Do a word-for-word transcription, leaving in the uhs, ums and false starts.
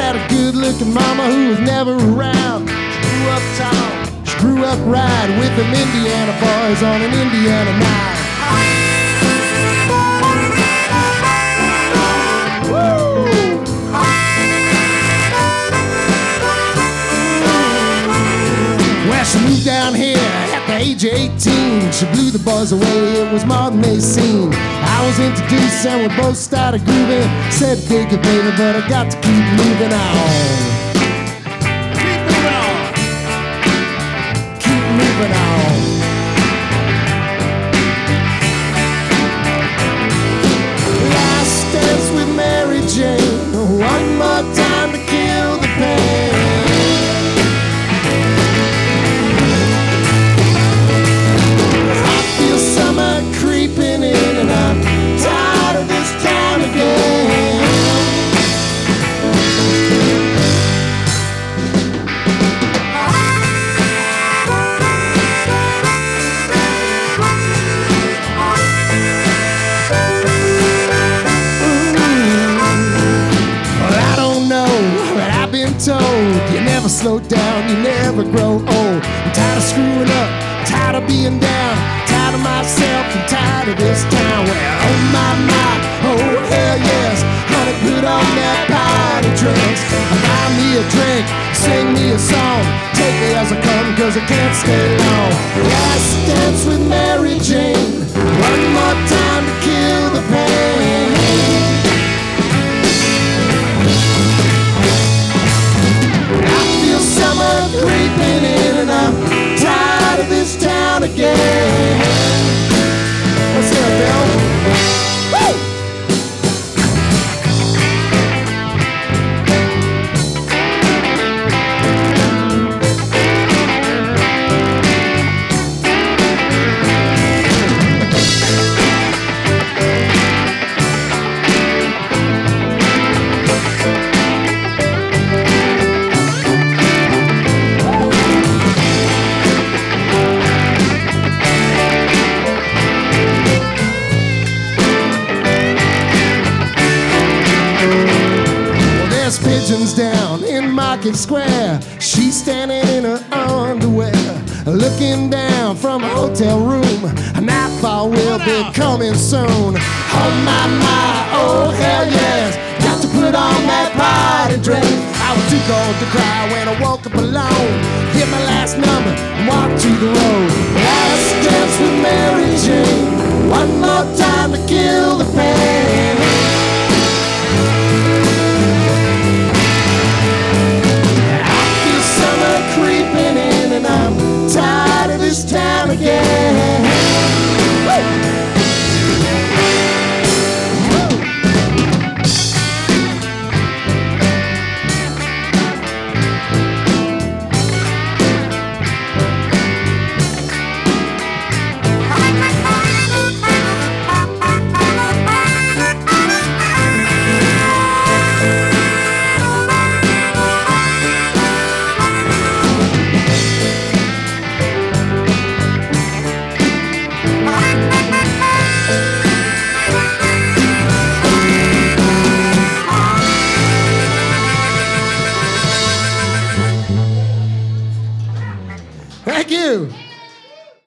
had a good-looking mama who was never around. She grew up tall, she grew up riding with them Indiana boys on an Indiana night. Well, she moved down here at the age of eighteen. She blew the boys away, it was more than they seen. I was introduced and we both started grooving. Said dig it, baby, but I got to keep moving on. Keep moving on. Keep moving on. Last dance with Mary Jane. One more time to kill the pain. Creeping in and I'm tired of this town again. Well, I don't know, but I've been told you never slow down, you never grow old. I'm tired of screwing up, tired of being down, tired of myself and tired of this town. Well, oh my, my, oh hell yes. Honey, put on that party dress. Buy me a drink, sing me a song. Take me as I come, cause I can't stay long. Last dance with Mary Jane. One more time to kill the pain. I feel summer creeping in and I'm tired of this town again. What's up, Bill? Woo! Pigeons down in Market Square. She's standing in her underwear, looking down from a hotel room. A nightfall will be coming soon. Oh my, my, oh hell yes. Got to put on that party dress. I was too cold to cry when I woke up alone. Hit my last number and walked to the road. Last dance with Mary Jane. One more time to kill the pain. Creeping in and I'm tired of this town again. Woo! Thank you.